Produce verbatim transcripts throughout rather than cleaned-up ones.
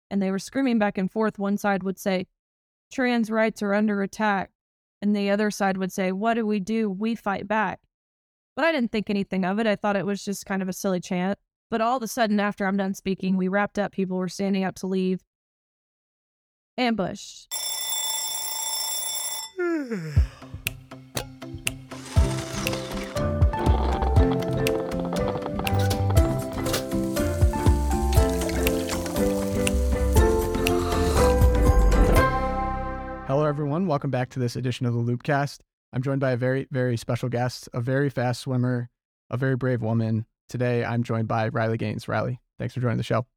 and they were screaming back and forth. One side would say, trans rights are under attack. And the other side would say, what do we do? We fight back. But I didn't think anything of it. I thought it was just kind of a silly chant. But all of a sudden, after I'm done speaking, we wrapped up. People were standing up to leave. Ambush. Hello, everyone. Welcome back to this edition of the Loopcast. I'm joined by a very, very special guest, a very fast swimmer, a very brave woman. Today, I'm joined by Riley Gaines. Riley, thanks for joining the show.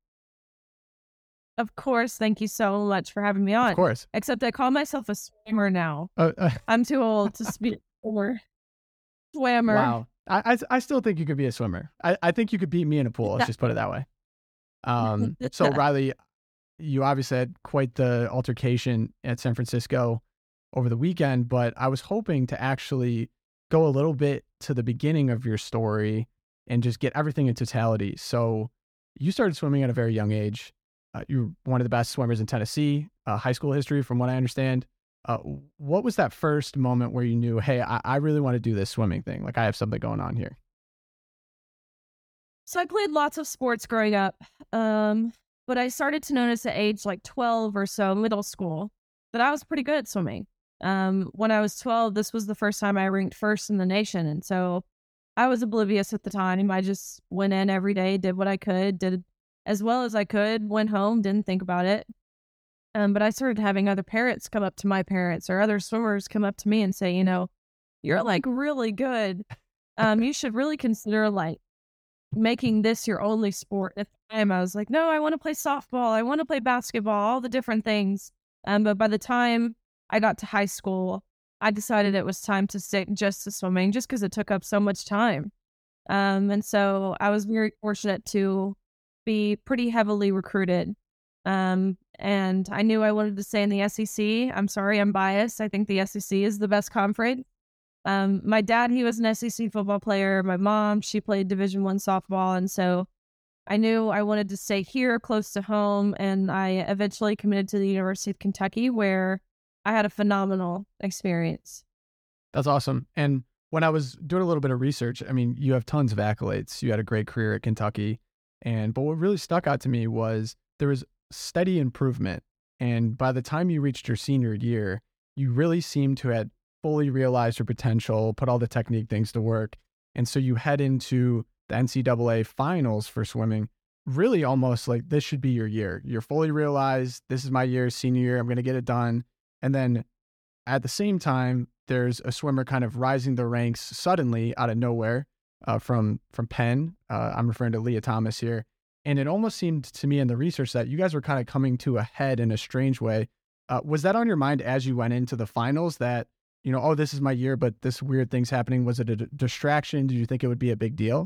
Of course. Thank you so much for having me on. Of course. Except I call myself a swimmer now. Uh, uh, I'm too old to speak swimmer. Swammer. Wow. I, I I still think you could be a swimmer. I, I think you could beat me in a pool. Let's just put it that way. Um. So, Riley, you obviously had quite the altercation at San Francisco over the weekend, but I was hoping to actually go a little bit to the beginning of your story and just get everything in totality. So you started swimming at a very young age. Uh, you're one of the best swimmers in Tennessee, uh, high school history, from what I understand. Uh, what was that first moment where you knew, hey, I, I really want to do this swimming thing? Like, I have something going on here. So I played lots of sports growing up. Um, But I started to notice at age like twelve or so, middle school, that I was pretty good at swimming. Um, when I was twelve, this was the first time I ranked first in the nation. And so I was oblivious at the time. I just went in every day, did what I could, did as well as I could, went home, didn't think about it. Um, but I started having other parents come up to my parents or other swimmers come up to me and say, you know, you're like really good. Um, you should really consider like making this your only sport. At the time, I was like, no, I want to play softball. I want to play basketball, all the different things. Um, but by the time I got to high school, I decided it was time to stick just to swimming just because it took up so much time. Um, and so I was very fortunate to be pretty heavily recruited. Um, and I knew I wanted to stay in the S E C. I'm sorry, I'm biased. I think the S E C is the best conference. Um, my dad, he was an S E C football player. My mom, she played Division One softball. And so I knew I wanted to stay here close to home. And I eventually committed to the University of Kentucky, where I had a phenomenal experience. That's awesome. And when I was doing a little bit of research, I mean, you have tons of accolades. You had a great career at Kentucky. And, but what really stuck out to me was there was steady improvement. And by the time you reached your senior year, you really seemed to have fully realized your potential, put all the technique things to work. And so you head into the N C double A finals for swimming, really almost like this should be your year. You're fully realized, this is my year, senior year, I'm going to get it done. And then at the same time, there's a swimmer kind of rising the ranks suddenly out of nowhere uh, from, from Penn. Uh, I'm referring to Leah Thomas here. And it almost seemed to me in the research that you guys were kind of coming to a head in a strange way. Uh, was that on your mind as you went into the finals that, you know, oh, this is my year, but this weird thing's happening? Was it a d- distraction? Did you think it would be a big deal?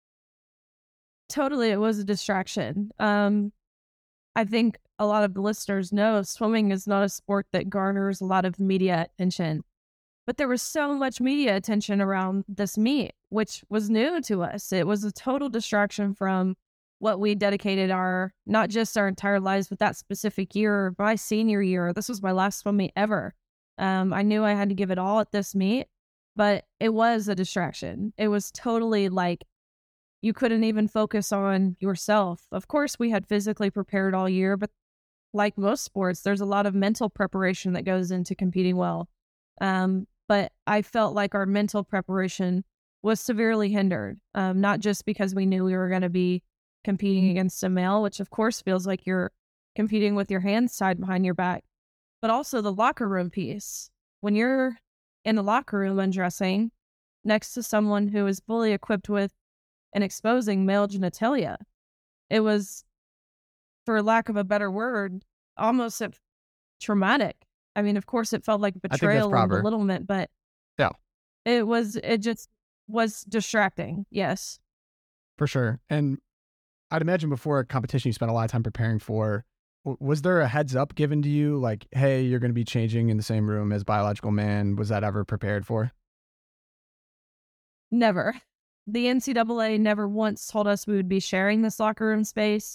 Totally, it was a distraction. Um, I think a lot of the listeners know swimming is not a sport that garners a lot of media attention. But there was so much media attention around this meet, which was new to us. It was a total distraction from what we dedicated our, not just our entire lives, but that specific year, my senior year. This was my last swim meet ever. Um, I knew I had to give it all at this meet, but it was a distraction. It was totally like you couldn't even focus on yourself. Of course, we had physically prepared all year, but like most sports, there's a lot of mental preparation that goes into competing well. Um, but I felt like our mental preparation was severely hindered, um, not just because we knew we were going to be competing against a male, which of course feels like you're competing with your hands tied behind your back, but also the locker room piece. When you're in the locker room undressing next to someone who is fully equipped with and exposing male genitalia, it was, for lack of a better word, almost traumatic. I mean, of course, it felt like betrayal and belittlement, but yeah, it was, it just was distracting. Yes. For sure. And I'd imagine before a competition you spent a lot of time preparing for, was there a heads up given to you? Like, hey, you're going to be changing in the same room as biological man. Was that ever prepared for? Never. The N C double A never once told us we would be sharing this locker room space.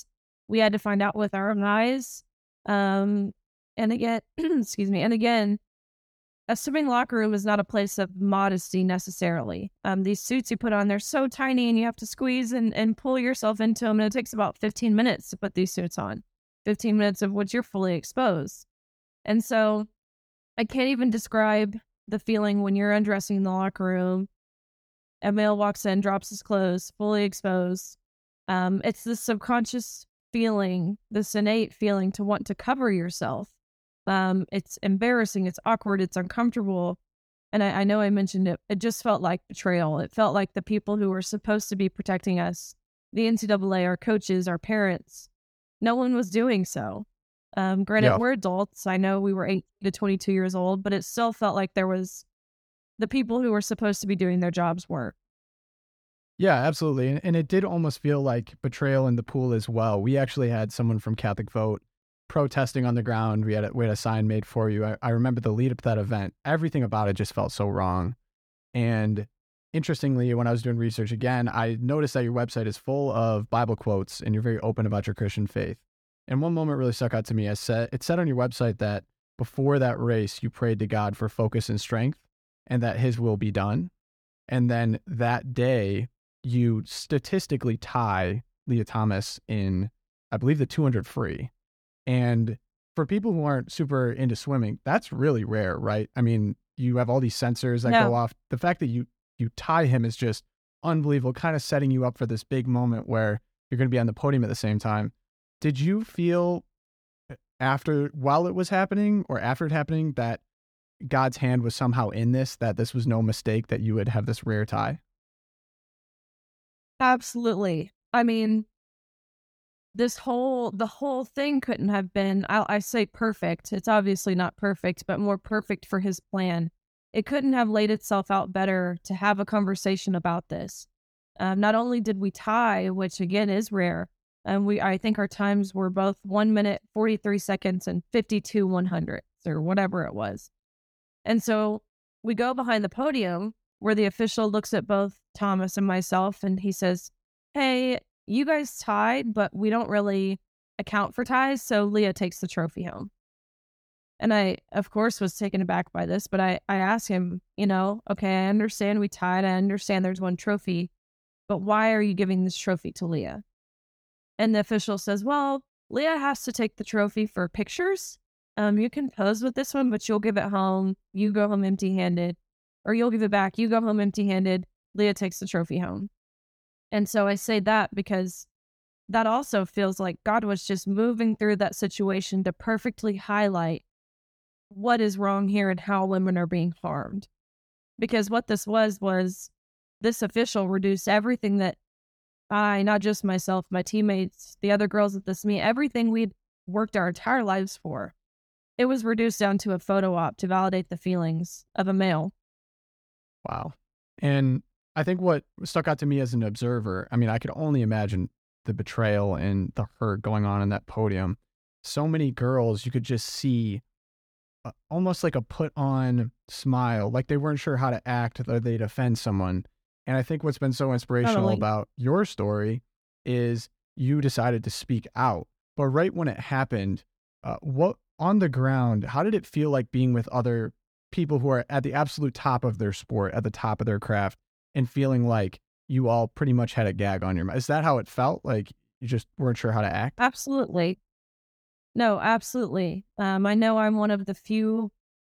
We had to find out with our own eyes. Um, and again, excuse me. And again, a swimming locker room is not a place of modesty necessarily. Um, these suits you put on, they're so tiny and you have to squeeze and, and pull yourself into them. And it takes about fifteen minutes to put these suits on, fifteen minutes of which you're fully exposed. And so I can't even describe the feeling when you're undressing in the locker room. A male walks in, drops his clothes, fully exposed. Um, it's this subconscious feeling, this innate feeling to want to cover yourself. Um, it's embarrassing, it's awkward, it's uncomfortable. And I, I know I mentioned it, it just felt like betrayal. It felt like the people who were supposed to be protecting us, the N C double A, our coaches, our parents, no one was doing so. Um, granted, Yeah. we're adults. I know we were eight to twenty-two years old, but it still felt like there was the people who were supposed to be doing their jobs weren't. Yeah, absolutely. And, and it did almost feel like betrayal in the pool as well. We actually had someone from Catholic Vote protesting on the ground. We had a, we had a sign made for you. I, I remember the lead up to that event. Everything about it just felt so wrong. And interestingly, when I was doing research again, I noticed that your website is full of Bible quotes and you're very open about your Christian faith. And one moment really stuck out to me. I said, it said on your website that before that race, you prayed to God for focus and strength and that his will be done. And then that day, you statistically tie Lia Thomas in, I believe, the two hundred free. And for people who aren't super into swimming, that's really rare, right? I mean, you have all these sensors that No. go off. The fact that you you tie him is just unbelievable, kind of setting you up for this big moment where you're going to be on the podium at the same time. Did you feel after, while it was happening or after it happening, that God's hand was somehow in this, that this was no mistake, that you would have this rare tie? Absolutely. I mean, this whole, the whole thing couldn't have been, I, I say perfect. It's obviously not perfect, but more perfect for his plan. It couldn't have laid itself out better to have a conversation about this. Um, not only did we tie, which again is rare, and we, I think our times were both one minute, forty-three seconds and fifty-two one hundredths or whatever it was. And so we go behind the podium where the official looks at both Thomas and myself and he says, hey, you guys tied, but we don't really account for ties. So Lia takes the trophy home. And I, of course, was taken aback by this, but I, I asked him, you know, okay, I understand we tied. I understand there's one trophy, but why are you giving this trophy to Lia? And the official says, well, Lia has to take the trophy for pictures. Um, you can pose with this one, but you'll give it home. You go home empty-handed. Or you'll give it back. You go home empty-handed. Lia takes the trophy home. And so I say that because that also feels like God was just moving through that situation to perfectly highlight what is wrong here and how women are being harmed. Because what this was, was this official reduced everything that I, not just myself, my teammates, the other girls at this meet, everything we'd worked our entire lives for. It was reduced down to a photo op to validate the feelings of a male. Wow. And I think what stuck out to me as an observer, I mean, I could only imagine the betrayal and the hurt going on in that podium. So many girls, you could just see uh, almost like a put on smile, like they weren't sure how to act, or they'd offend someone. And I think what's been so inspirational Totally. about your story is you decided to speak out. But right when it happened, uh, what on the ground, how did it feel like being with other people who are at the absolute top of their sport, at the top of their craft, and feeling like you all pretty much had a gag on your mouth? Is that how it felt? Like you just weren't sure how to act? Absolutely. No, absolutely. Um, I know I'm one of the few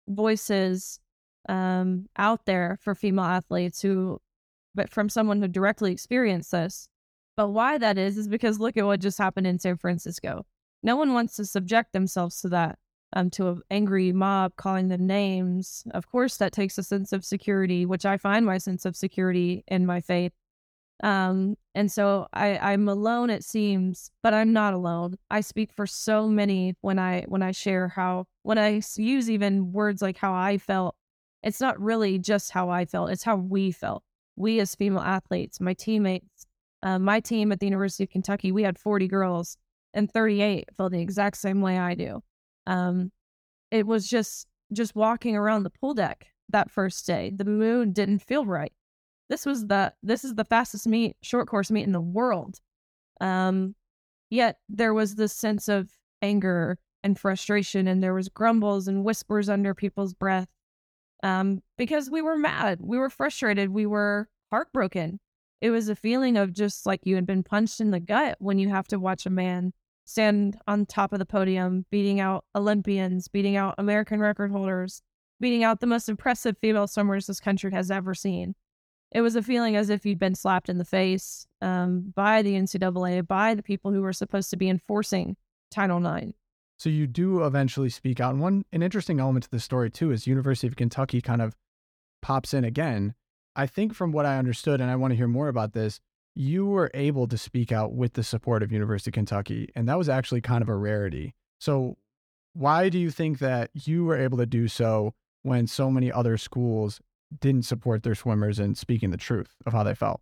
voices um, out there for female athletes who, but from someone who directly experienced this. But why that is, is because look at what just happened in San Francisco. No one wants to subject themselves to that, um, to an angry mob calling them names. Of course, that takes a sense of security, which I find my sense of security in my faith. Um, and so I, I'm alone, it seems, but I'm not alone. I speak for so many when I, when I share how, when I use even words like how I felt, it's not really just how I felt, it's how we felt. We as female athletes, my teammates, uh, my team at the University of Kentucky, we had forty girls and thirty-eight felt the exact same way I do. Um, it was just, just walking around the pool deck that first day, the mood didn't feel right. This was the, this is the fastest meet, short course meet in the world. Um, Yet there was this sense of anger and frustration, and there was grumbles and whispers under people's breath, um, because we were mad, we were frustrated, we were heartbroken. It was a feeling of just like you had been punched in the gut when you have to watch a man stand on top of the podium, beating out Olympians, beating out American record holders, beating out the most impressive female swimmers this country has ever seen. It was a feeling as if you'd been slapped in the face um, by the N C double A, by the people who were supposed to be enforcing Title nine. So you do eventually speak out. And one an interesting element to the story, too, is University of Kentucky kind of pops in again. I think from what I understood, and I want to hear more about this, you were able to speak out with the support of University of Kentucky, and that was actually kind of a rarity. So why do you think that you were able to do so when so many other schools didn't support their swimmers in speaking the truth of how they felt?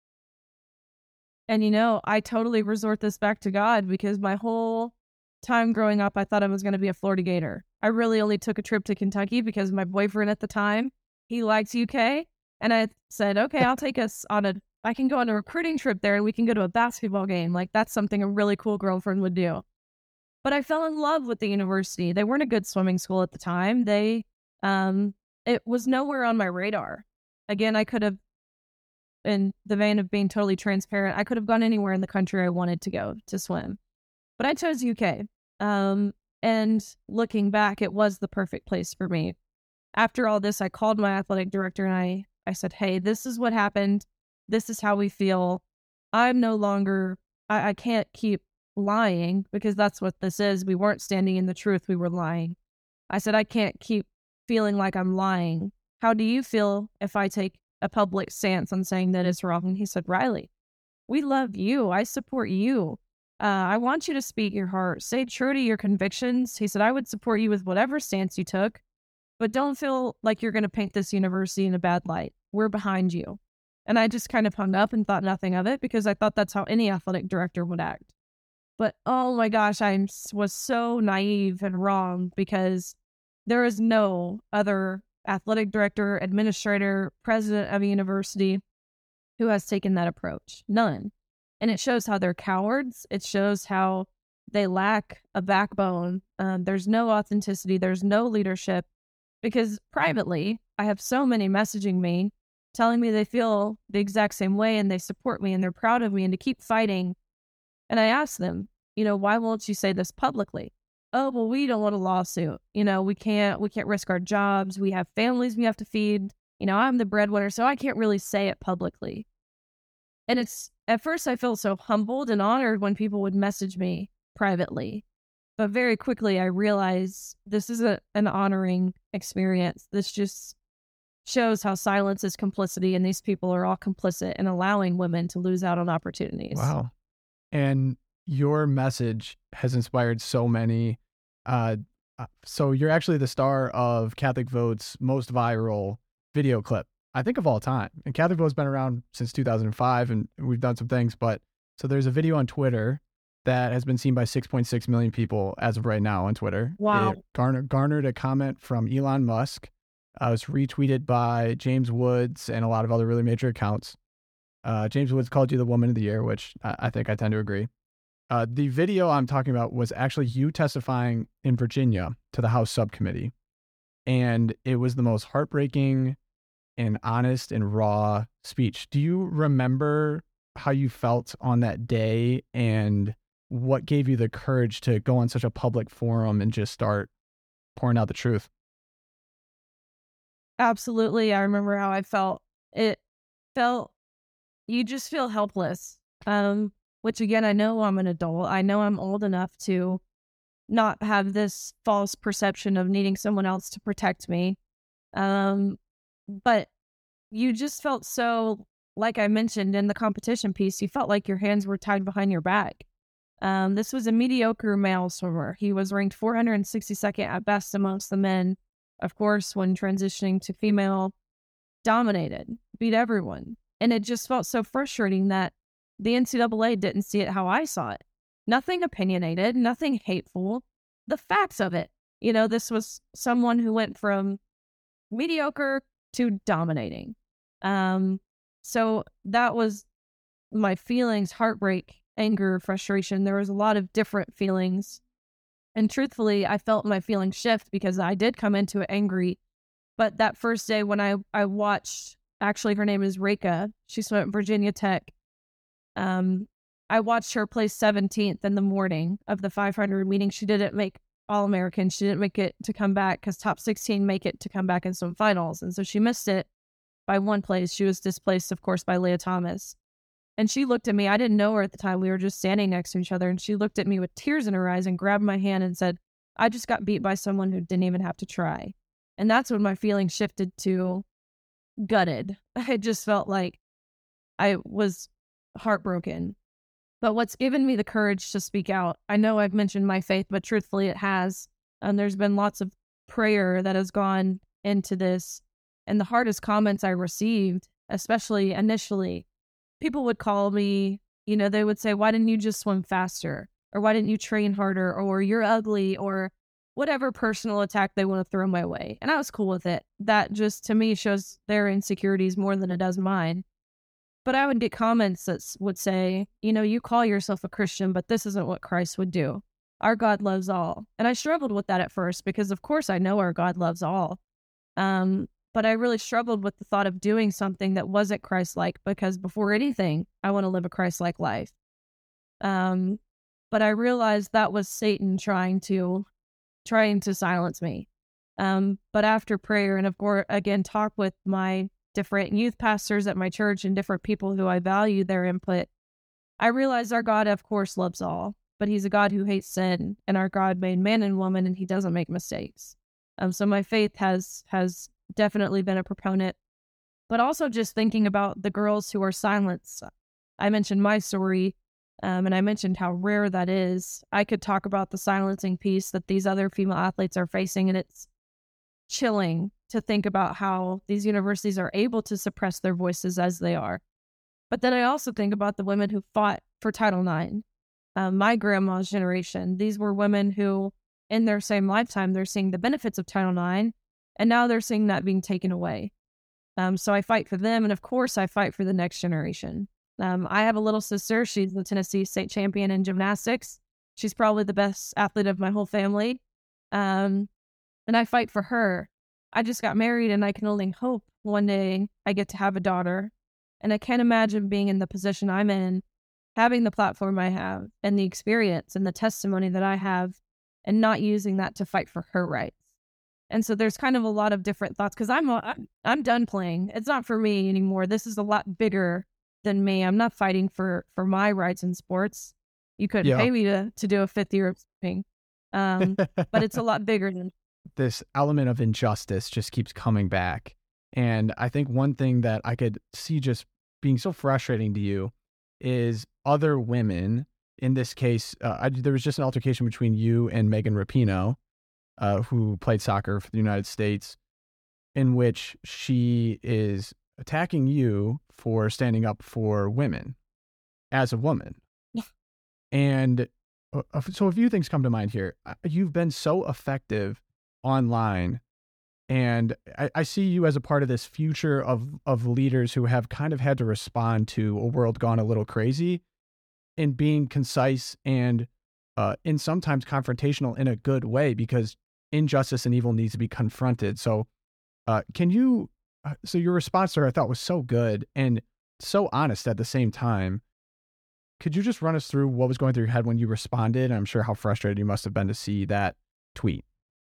And, you know, I totally resort this back to God, because my whole time growing up, I thought I was going to be a Florida Gator. I really only took a trip to Kentucky because my boyfriend at the time, he likes U K. And I said, okay, I'll take us on a, I can go on a recruiting trip there and we can go to a basketball game. Like, that's something a really cool girlfriend would do. But I fell in love with the university. They weren't a good swimming school at the time. They, um, it was nowhere on my radar. Again, I could have, in the vein of being totally transparent, I could have gone anywhere in the country I wanted to go to swim. But I chose U K. Um, and looking back, it was the perfect place for me. After all this, I called my athletic director and I, I said, hey, this is what happened. This is how we feel. I'm no longer, I, I can't keep lying, because that's what this is. We weren't standing in the truth. We were lying. I said, I can't keep feeling like I'm lying. How do you feel if I take a public stance on saying that it's wrong? And he said, Riley, we love you. I support you. Uh, I want you to speak your heart. Stay true to your convictions. He said, I would support you with whatever stance you took, but don't feel like you're going to paint this university in a bad light. We're behind you. And I just kind of hung up and thought nothing of it, because I thought that's how any athletic director would act. But oh my gosh, I was so naive and wrong, because there is no other athletic director, administrator, president of a university who has taken that approach. None. And it shows how they're cowards. It shows how they lack a backbone. Um, there's no authenticity. There's no leadership. Because privately, I have so many messaging me, telling me they feel the exact same way and they support me and they're proud of me and to keep fighting. And I asked them, you know, why won't you say this publicly? Oh, well, we don't want a lawsuit. You know, we can't, we can't risk our jobs. We have families we have to feed. You know, I'm the breadwinner, so I can't really say it publicly. And it's, at first I felt so humbled and honored when people would message me privately. But very quickly I realized this is a, an honoring experience. This just shows how silence is complicity, and these people are all complicit in allowing women to lose out on opportunities. Wow. And your message has inspired so many. Uh, so you're actually the star of Catholic Vote's most viral video clip, I think, of all time. And Catholic Vote's been around since two thousand five, and we've done some things. But so there's a video on Twitter that has been seen by six point six million people as of right now on Twitter. Wow. It garnered, garnered a comment from Elon Musk. Uh, it was retweeted by James Woods and a lot of other really major accounts. Uh, James Woods called you the woman of the year, which I, I think I tend to agree. Uh, the video I'm talking about was actually you testifying in Virginia to the House subcommittee. And it was the most heartbreaking and honest and raw speech. Do you remember how you felt on that day and what gave you the courage to go on such a public forum and just start pouring out the truth? Absolutely. I remember how I felt. It felt, you just feel helpless. Um, which again, I know I'm an adult. I know I'm old enough to not have this false perception of needing someone else to protect me. Um, but you just felt so, like I mentioned in the competition piece, you felt like your hands were tied behind your back. Um, this was a mediocre male swimmer. He was ranked four hundred sixty-second at best amongst the men. Of course, when transitioning to female, dominated, beat everyone. And it just felt so frustrating that the N C double A didn't see it how I saw it. Nothing opinionated, nothing hateful. The facts of it. You know, this was someone who went from mediocre to dominating. Um, so that was my feelings, heartbreak, anger, frustration. There was a lot of different feelings. And truthfully, I felt my feelings shift because I did come into it angry. But that first day when I, I watched, actually her name is Reka, she swam at Virginia Tech. Um, I watched her place seventeenth in the morning of the five hundred, meaning she didn't make All-American. She didn't make it to come back because top sixteen make it to come back in swim finals. And so she missed it by one place. She was displaced, of course, by Leah Thomas. And she looked at me. I didn't know her at the time. We were just standing next to each other. And she looked at me with tears in her eyes and grabbed my hand and said, I just got beat by someone who didn't even have to try. And that's when my feelings shifted to gutted. I just felt like I was heartbroken. But what's given me the courage to speak out, I know I've mentioned my faith, but truthfully it has. And there's been lots of prayer that has gone into this. And the hardest comments I received, especially initially, people would call me, you know, they would say, why didn't you just swim faster? Or why didn't you train harder? Or you're ugly, or whatever personal attack they want to throw my way. And I was cool with it. That just, to me, shows their insecurities more than it does mine. But I would get comments that would say, you know, you call yourself a Christian, but this isn't what Christ would do. Our God loves all. And I struggled with that at first because, of course, I know our God loves all. Um, but I really struggled with the thought of doing something that wasn't Christ-like because before anything, I want to live a Christ-like life. Um, but I realized that was Satan trying to trying to silence me. Um, but after prayer and, of course, again, talk with my different youth pastors at my church and different people who I value their input, I realized our God, of course, loves all, but he's a God who hates sin, and our God made man and woman, and he doesn't make mistakes. Um, so my faith has has definitely been a proponent, but also just thinking about the girls who are silenced. I mentioned my story, um, and I mentioned how rare that is. I could talk about the silencing piece that these other female athletes are facing, and it's chilling to think about how these universities are able to suppress their voices as they are. But then I also think about the women who fought for Title nine. Um, my grandma's generation, these were women who, in their same lifetime, they're seeing the benefits of Title nine, and now they're seeing that being taken away. Um, so I fight for them, and of course I fight for the next generation. Um, I have a little sister. She's the Tennessee state champion in gymnastics. She's probably the best athlete of my whole family. Um, and I fight for her. I just got married, and I can only hope one day I get to have a daughter. And I can't imagine being in the position I'm in, having the platform I have, and the experience and the testimony that I have, and not using that to fight for her rights. And so there's kind of a lot of different thoughts because I'm, I'm I'm done playing. It's not for me anymore. This is a lot bigger than me. I'm not fighting for for my rights in sports. You couldn't Yeah. pay me to to do a fifth year of swimming, um, but it's a lot bigger than. This element of injustice just keeps coming back. And I think one thing that I could see just being so frustrating to you is other women. In this case, uh, I, there was just an altercation between you and Megan Rapinoe, uh, who played soccer for the United States, in which she is attacking you for standing up for women as a woman. Yeah. And uh, so a few things come to mind here. You've been so effective online, and I, I see you as a part of this future of of leaders who have kind of had to respond to a world gone a little crazy, in being concise and uh, in sometimes confrontational in a good way, because injustice and evil needs to be confronted. So uh, can you, uh, so your response there I thought was so good and so honest at the same time. Could you just run us through what was going through your head when you responded? I'm sure how frustrated you must have been to see that tweet.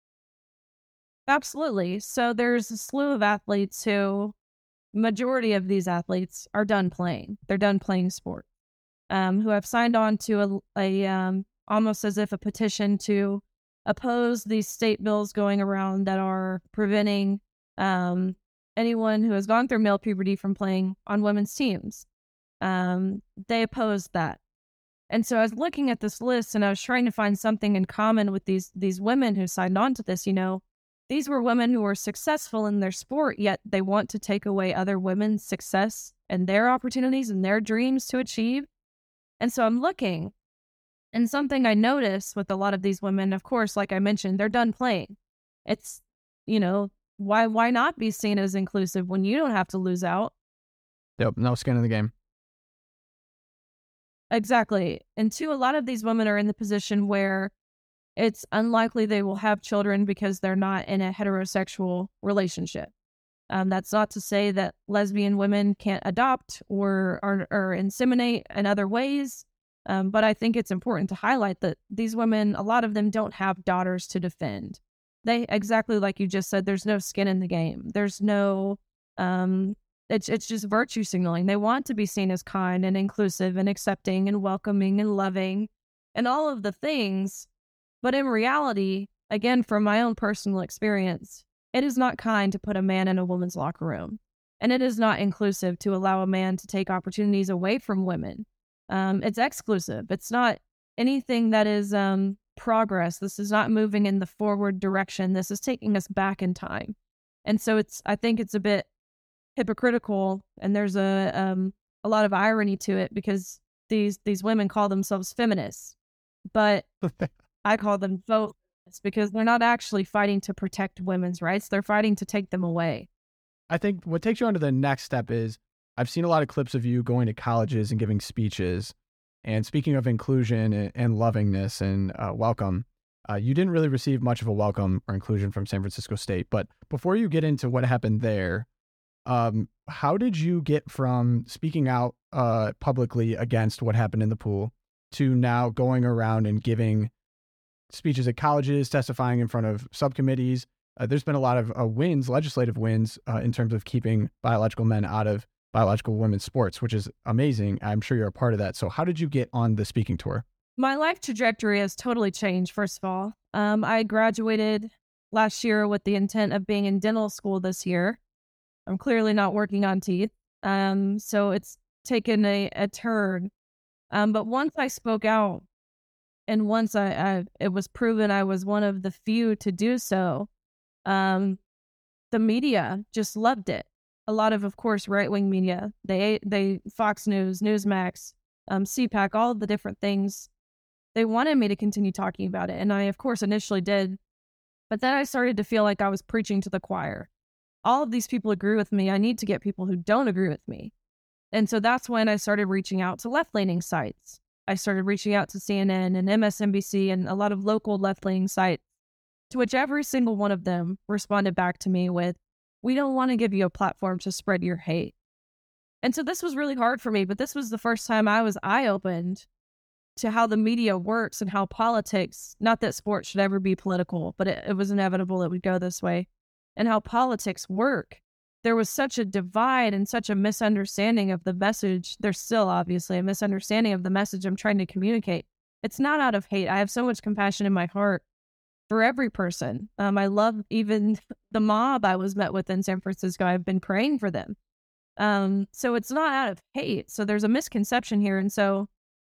Absolutely. So there's a slew of athletes who, majority of these athletes are done playing. They're done playing sport, um, who have signed on to a, a um, almost as if a petition to oppose these state bills going around that are preventing um, anyone who has gone through male puberty from playing on women's teams. Um, they opposed that. And so I was looking at this list and I was trying to find something in common with these these women who signed on to this. You know, these were women who were successful in their sport, yet they want to take away other women's success and their opportunities and their dreams to achieve. And so I'm looking, and something I notice with a lot of these women, of course, like I mentioned, they're done playing. It's, you know, why why not be seen as inclusive when you don't have to lose out? Yep, no skin in the game. exactly. And two, a lot of these women are in the position where it's unlikely they will have children because they're not in a heterosexual relationship. Um, that's not to say that lesbian women can't adopt or, or, or inseminate in other ways. Um, but I think it's important to highlight that these women, a lot of them don't have daughters to defend. They, exactly like you just said, there's no skin in the game. There's no, um, it's, it's just virtue signaling. They want to be seen as kind and inclusive and accepting and welcoming and loving and all of the things. But in reality, again, from my own personal experience, it is not kind to put a man in a woman's locker room. And it is not inclusive to allow a man to take opportunities away from women. Um, it's exclusive. It's not anything that is um, progress. This is not moving in the forward direction. This is taking us back in time. And so it's, I think it's a bit hypocritical, and there's a um, a lot of irony to it, because these these women call themselves feminists, but I call them vote feminists, because they're not actually fighting to protect women's rights. They're fighting to take them away. I think what takes you on to the next step is, I've seen a lot of clips of you going to colleges and giving speeches. And speaking of inclusion and, and lovingness and uh, welcome, uh, you didn't really receive much of a welcome or inclusion from San Francisco State. But before you get into what happened there, um, how did you get from speaking out uh, publicly against what happened in the pool to now going around and giving speeches at colleges, testifying in front of subcommittees? Uh, there's been a lot of uh, wins, legislative wins, uh, in terms of keeping biological men out of biological women's sports, which is amazing. I'm sure you're a part of that. So how did you get on the speaking tour? My life trajectory has totally changed, first of all. Um, I graduated last year with the intent of being in dental school this year. I'm clearly not working on teeth. Um, so it's taken a, a turn. Um, but once I spoke out, and once I, I it was proven I was one of the few to do so, um, the media just loved it. A lot of, of course, right-wing media, they, they, Fox News, Newsmax, um, C PAC, all of the different things, they wanted me to continue talking about it. And I, of course, initially did. But then I started to feel like I was preaching to the choir. All of these people agree with me. I need to get people who don't agree with me. And so that's when I started reaching out to left-leaning sites. I started reaching out to C N N and M S N B C and a lot of local left-leaning sites, to which every single one of them responded back to me with, "We don't want to give you a platform to spread your hate." And so this was really hard for me, but this was the first time I was eye-opened to how the media works and how politics, not that sports should ever be political, but it, it was inevitable it would go this way, and how politics work. There was such a divide and such a misunderstanding of the message. There's still obviously a misunderstanding of the message I'm trying to communicate. It's not out of hate. I have so much compassion in my heart for every person. Um, I love even the mob I was met with in San Francisco. I've been praying for them. Um, so it's not out of hate. So there's a misconception here. And so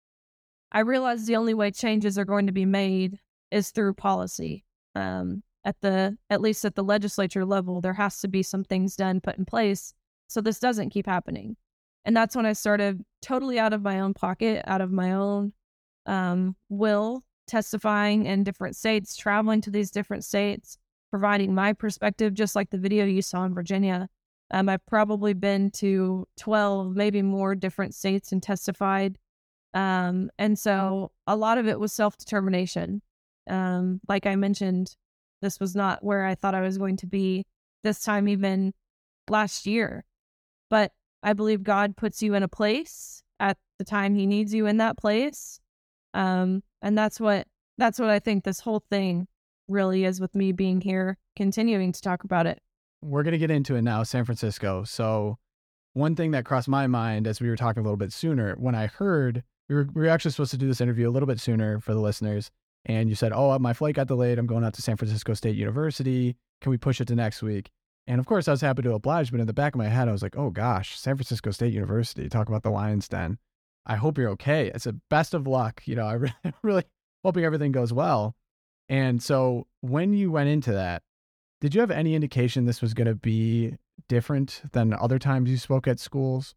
I realized the only way changes are going to be made is through policy. Um, at the, at least at the legislature level, there has to be some things done, put in place, so this doesn't keep happening. And that's when I started totally out of my own pocket, out of my own um, will, testifying in different states, traveling to these different states, providing my perspective, just like the video you saw in Virginia. Um, I've probably been to twelve, maybe more different states and testified. Um, and so a lot of it was self-determination. Um, like I mentioned, this was not where I thought I was going to be this time, even last year. But I believe God puts you in a place at the time he needs you in that place. Um, and that's what, that's what I think this whole thing really is, with me being here, continuing to talk about it. We're going to get into it now, San Francisco. So one thing that crossed my mind as we were talking a little bit sooner, when I heard we were, we were actually supposed to do this interview a little bit sooner for the listeners, and you said, "Oh, my flight got delayed. I'm going out to San Francisco State University. Can we push it to next week?" And of course I was happy to oblige, but in the back of my head, I was like, oh gosh, San Francisco State University, talk about the Lion's Den. I hope you're okay. It's a best of luck. You know, I really, really hoping everything goes well. And so when you went into that, did you have any indication this was going to be different than other times you spoke at schools?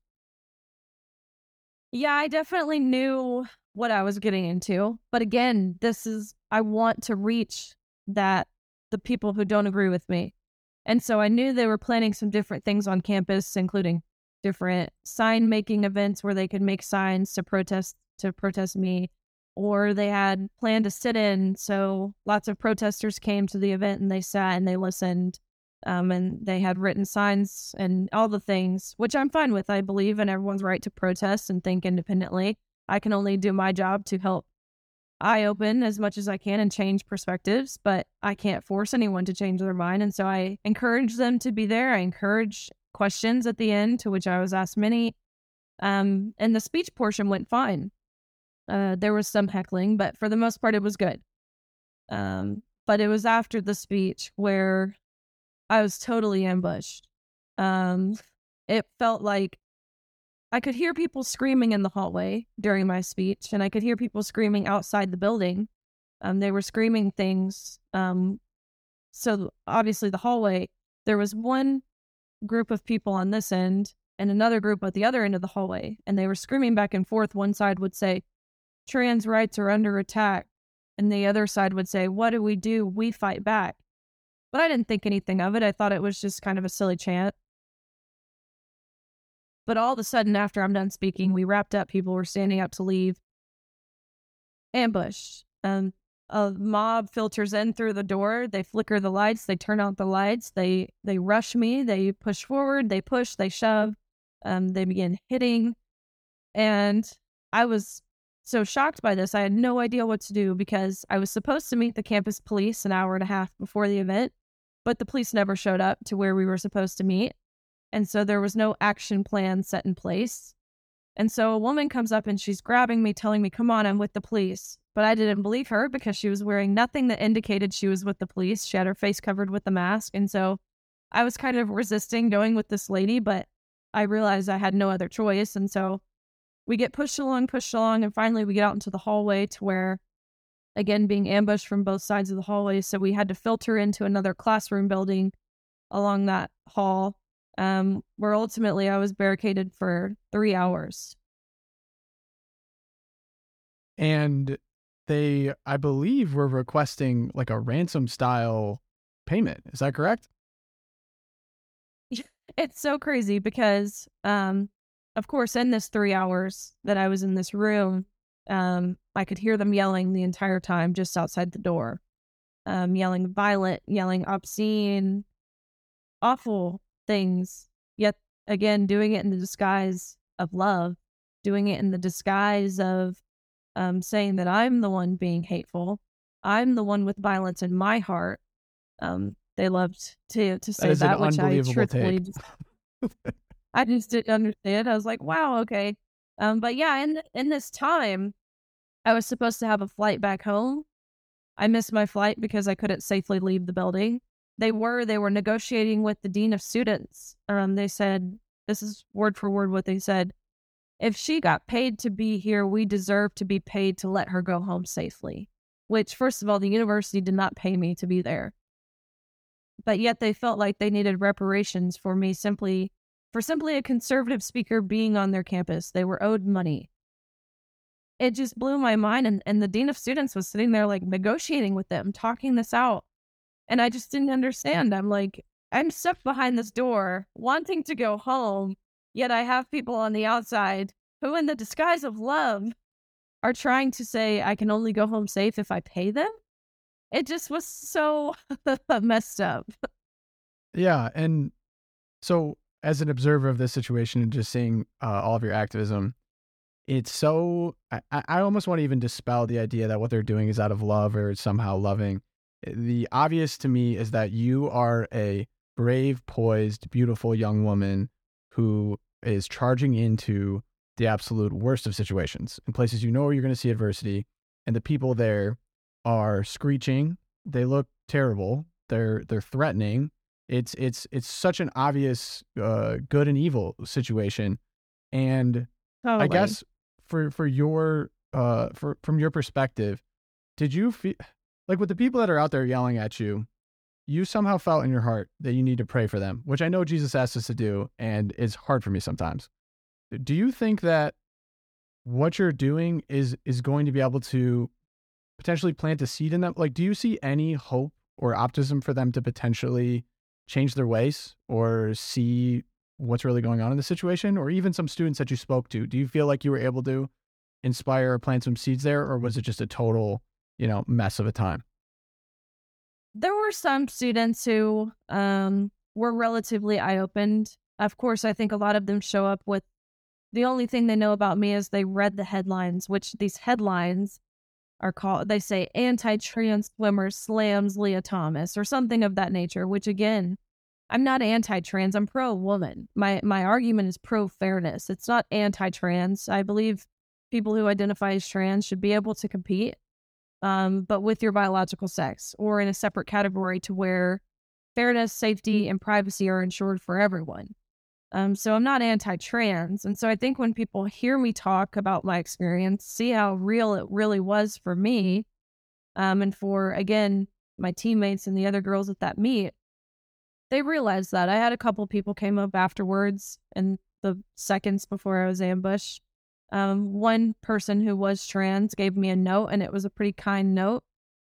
Yeah, I definitely knew what I was getting into. But again, this is, I want to reach that, the people who don't agree with me. And so I knew they were planning some different things on campus, including different sign making events where they could make signs to protest to protest me, or they had planned to sit in. So lots of protesters came to the event and they sat and they listened. Um, and they had written signs and all the things, which I'm fine with. I believe in everyone's right to protest and think independently. I can only do my job to help eye open as much as I can and change perspectives, but I can't force anyone to change their mind. And so I encourage them to be there. I encourage questions at the end, to which I was asked many. Um, and the speech portion went fine. Uh, there was some heckling, but for the most part, it was good. Um, but it was after the speech where I was totally ambushed. Um, it felt like I could hear people screaming in the hallway during my speech, and I could hear people screaming outside the building. Um, they were screaming things. Um, so obviously the hallway, there was one group of people on this end and another group at the other end of the hallway, and they were screaming back and forth. One side would say, "Trans rights are under attack," and the other side would say, "What do we do? We fight back." But I didn't think anything of it. I thought it was just kind of a silly chant. But all of a sudden, after I'm done speaking, we wrapped up. People were standing up to leave. Ambush. Um, a mob filters in through the door. They flicker the lights. They turn out the lights. They they rush me. They push forward. They push. They shove. Um, they begin hitting. And I was so shocked by this. I had no idea what to do, because I was supposed to meet the campus police an hour and a half before the event, but the police never showed up to where we were supposed to meet. And so there was no action plan set in place. And so a woman comes up and she's grabbing me, telling me, "Come on, I'm with the police." But I didn't believe her, because she was wearing nothing that indicated she was with the police. She had her face covered with the mask. And so I was kind of resisting going with this lady, but I realized I had no other choice. And so we get pushed along, pushed along, and finally we get out into the hallway, to where, again, being ambushed from both sides of the hallway. So we had to filter into another classroom building along that hall. Um, where ultimately I was barricaded for three hours. And they, I believe, were requesting like a ransom style payment. Is that correct? It's so crazy because, um, of course, in this three hours that I was in this room, um, I could hear them yelling the entire time just outside the door, um, yelling violent, yelling obscene, awful things, yet again doing it in the disguise of love, doing it in the disguise of um, saying that I'm the one being hateful, I'm the one with violence in my heart. Um, they loved to to say that, that which I truthfully just, I just didn't understand. I was like, wow, okay. Um, but yeah, in in this time, I was supposed to have a flight back home. I missed my flight because I couldn't safely leave the building. They were, they were negotiating with the dean of students. Um, they said, this is word for word what they said: if she got paid to be here, we deserve to be paid to let her go home safely. Which, first of all, the university did not pay me to be there. But yet they felt like they needed reparations for me simply, for simply a conservative speaker being on their campus. They were owed money. It just blew my mind. And, and the dean of students was sitting there like negotiating with them, talking this out. And I just didn't understand. I'm like, I'm stuck behind this door, wanting to go home, yet I have people on the outside who, in the disguise of love, are trying to say I can only go home safe if I pay them. It just was so messed up. Yeah. And so as an observer of this situation and just seeing uh, all of your activism, it's so, I, I almost want to even dispel the idea that what they're doing is out of love or somehow loving. The obvious to me is that you are a brave, poised, beautiful young woman who is charging into the absolute worst of situations in places you know where you're going to see adversity, and the people there are screeching. They look terrible. They're they're threatening. It's it's it's such an obvious uh, good and evil situation, and totally. I guess for for your uh for from your perspective, did you feel like with the people that are out there yelling at you, you somehow felt in your heart that you need to pray for them, which I know Jesus asked us to do, and it's hard for me sometimes. Do you think that what you're doing is is going to be able to potentially plant a seed in them? Like, do you see any hope or optimism for them to potentially change their ways or see what's really going on in the situation? Or even some students that you spoke to, do you feel like you were able to inspire or plant some seeds there, or was it just a total, you know, mess of a time? There were some students who um, were relatively eye-opened. Of course, I think a lot of them show up with the only thing they know about me is they read the headlines, which these headlines are called, they say anti-trans swimmer slams Leah Thomas or something of that nature, which again, I'm not anti-trans, I'm pro-woman. My my argument is pro-fairness. It's not anti-trans. I believe people who identify as trans should be able to compete, um, but with your biological sex or in a separate category to where fairness, safety, and privacy are ensured for everyone. Um, so I'm not anti-trans. And so I think when people hear me talk about my experience, see how real it really was for me, um, and for, again, my teammates and the other girls at that meet, they realized that. I had a couple people came up afterwards in the seconds before I was ambushed. Um, one person who was trans gave me a note, and it was a pretty kind note.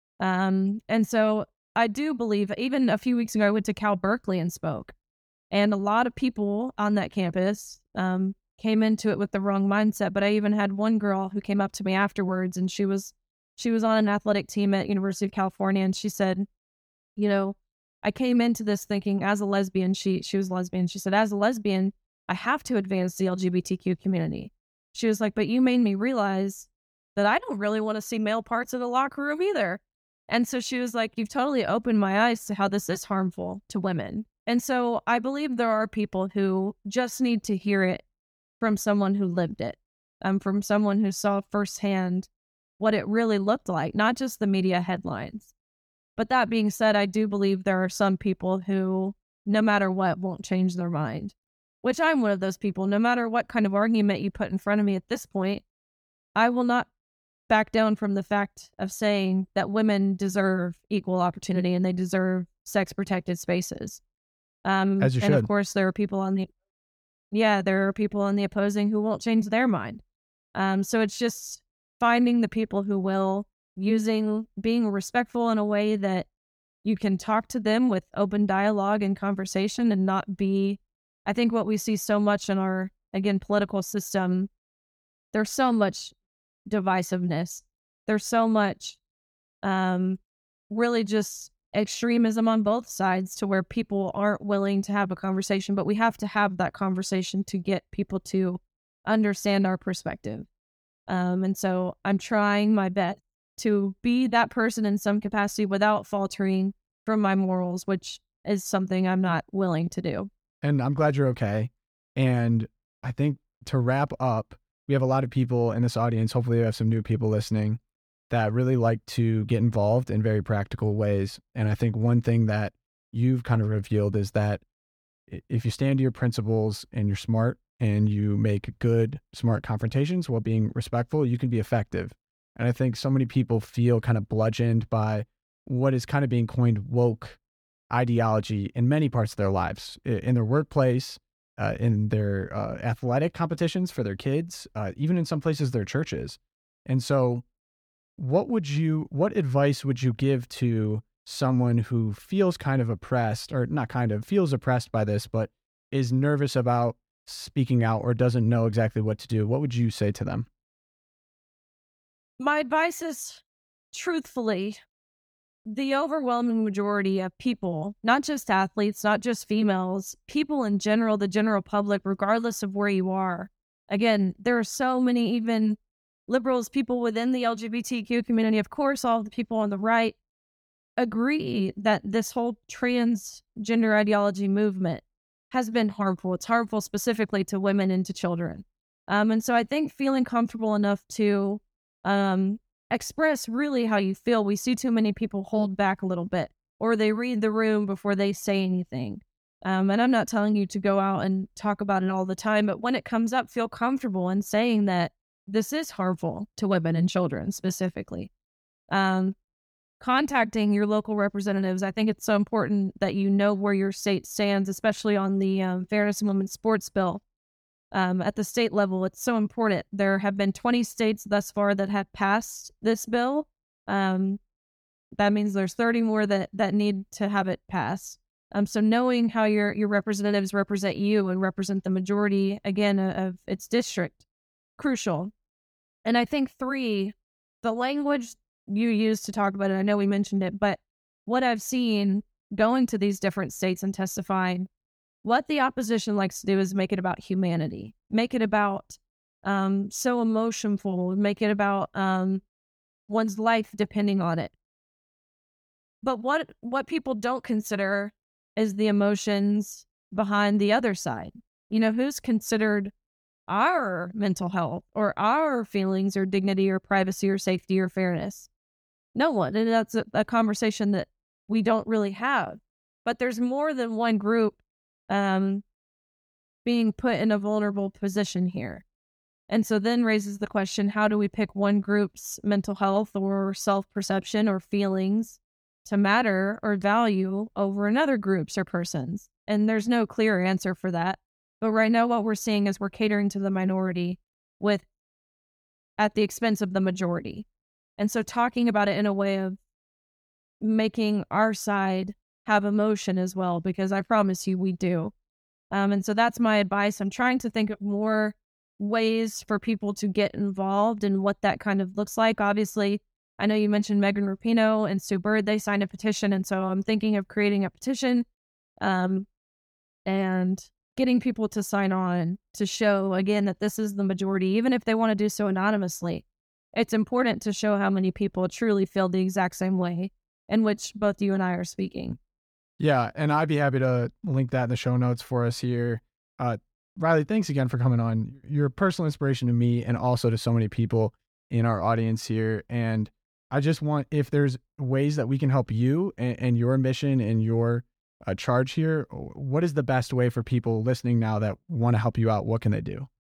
Um, and so I do believe, even a few weeks ago, I went to Cal Berkeley and spoke. And a lot of people on that campus um, came into it with the wrong mindset. But I even had one girl who came up to me afterwards, and she was she was on an athletic team at University of California, and she said, you know, I came into this thinking as a lesbian, she she was lesbian. She said, as a lesbian, I have to advance the L G B T Q community. She was like, but you made me realize that I don't really want to see male parts of the locker room either. And so she was like, you've totally opened my eyes to how this is harmful to women. And so I believe there are people who just need to hear it from someone who lived it, um, from someone who saw firsthand what it really looked like, not just the media headlines. But that being said, I do believe there are some people who, no matter what, won't change their mind, which I'm one of those people. No matter what kind of argument you put in front of me at this point, I will not back down from the fact of saying that women deserve equal opportunity and they deserve sex-protected spaces. Um, As you and should. of course, there are people on the, yeah, there are people on the opposing who won't change their mind. Um, so it's just finding the people who will, using, being respectful in a way that you can talk to them with open dialogue and conversation and not be, I think what we see so much in our, again, political system, there's so much divisiveness. There's so much, um, really just extremism on both sides to where people aren't willing to have a conversation, but we have to have that conversation to get people to understand our perspective. Um, and so I'm trying my best to be that person in some capacity without faltering from my morals, which is something I'm not willing to do. And I'm glad you're okay. And I think to wrap up, we have a lot of people in this audience. Hopefully we have some new people listening that really like to get involved in very practical ways. And I think one thing that you've kind of revealed is that if you stand to your principles and you're smart and you make good, smart confrontations while being respectful, you can be effective. And I think so many people feel kind of bludgeoned by what is kind of being coined woke ideology in many parts of their lives, in their workplace, uh, in their uh, athletic competitions for their kids, uh, even in some places, their churches. And so what would you, what advice would you give to someone who feels kind of oppressed, or not kind of, feels oppressed by this, but is nervous about speaking out or doesn't know exactly what to do? What would you say to them? My advice is, truthfully, the overwhelming majority of people, not just athletes, not just females, people in general, the general public, regardless of where you are. Again, there are so many even liberals, people within the L G B T Q community, of course, all the people on the right, agree that this whole transgender ideology movement has been harmful. It's harmful specifically to women and to children. Um, and so I think feeling comfortable enough to um, express really how you feel. We see too many people hold back a little bit, or they read the room before they say anything. Um, and I'm not telling you to go out and talk about it all the time, but when it comes up, feel comfortable in saying that this is harmful to women and children specifically. Um, contacting your local representatives. I think it's so important that you know where your state stands, especially on the um, Fairness in Women's Sports bill. Um, at the state level, it's so important. There have been twenty states thus far that have passed this bill. Um, that means there's thirty more that, that need to have it passed. Um, so knowing how your, your representatives represent you and represent the majority, again, of its district, crucial. And I think three, the language you use to talk about it, I know we mentioned it, but what I've seen going to these different states and testifying, what the opposition likes to do is make it about humanity, make it about um, so emotionful, make it about um, one's life depending on it. But what what people don't consider is the emotions behind the other side. You know, who's considered our mental health or our feelings or dignity or privacy or safety or fairness? No one. And that's a, a conversation that we don't really have. But there's more than one group um, being put in a vulnerable position here. And so then raises the question, how do we pick one group's mental health or self-perception or feelings to matter or value over another group's or person's? And there's no clear answer for that. But right now what we're seeing is we're catering to the minority with at the expense of the majority. And so talking about it in a way of making our side have emotion as well, because I promise you we do. Um, and so that's my advice. I'm trying to think of more ways for people to get involved and what that kind of looks like. Obviously, I know you mentioned Megan Rapinoe and Sue Bird. They signed a petition. And so I'm thinking of creating a petition um, and getting people to sign on to show, again, that this is the majority, even if they want to do so anonymously. It's important to show how many people truly feel the exact same way in which both you and I are speaking. Yeah, and I'd be happy to link that in the show notes for us here. Uh, Riley, thanks again for coming on. You're a personal inspiration to me and also to so many people in our audience here. And I just want, if there's ways that we can help you and, and your mission and your uh, charge here, what is the best way for people listening now that want to help you out? What can they do?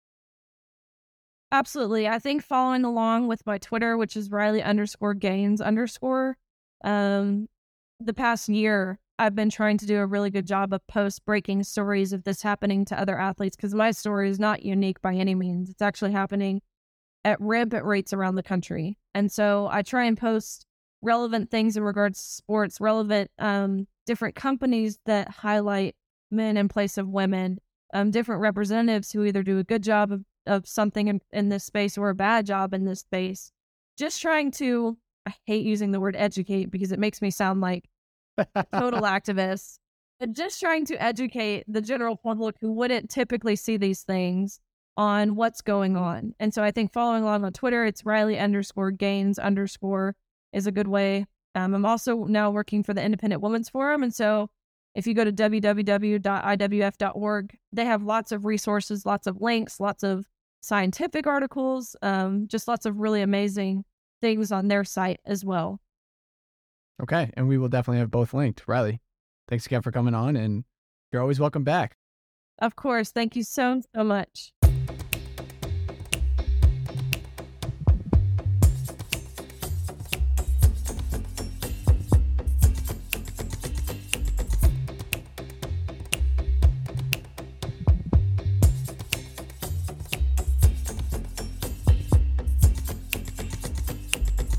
Absolutely. I think following along with my Twitter, which is Riley underscore Gaines underscore, um, the past year, I've been trying to do a really good job of post breaking stories of this happening to other athletes, because my story is not unique by any means. It's actually happening at rampant rates around the country. And so I try and post relevant things in regards to sports, relevant um, different companies that highlight men in place of women, um, different representatives who either do a good job of, of something in, in this space or a bad job in this space. Just trying to, I hate using the word educate because it makes me sound like a total activist, but just trying to educate the general public who wouldn't typically see these things on what's going on. And so I think following along on Twitter, it's Riley underscore Gaines underscore is a good way. Um, I'm also now working for the Independent Women's Forum. And so if you go to w w w dot i w f dot org, they have lots of resources, lots of links, lots of scientific articles, um, just lots of really amazing things on their site as well. Okay. And we will definitely have both linked. Riley, thanks again for coming on, and you're always welcome back. Of course. Thank you so, so much.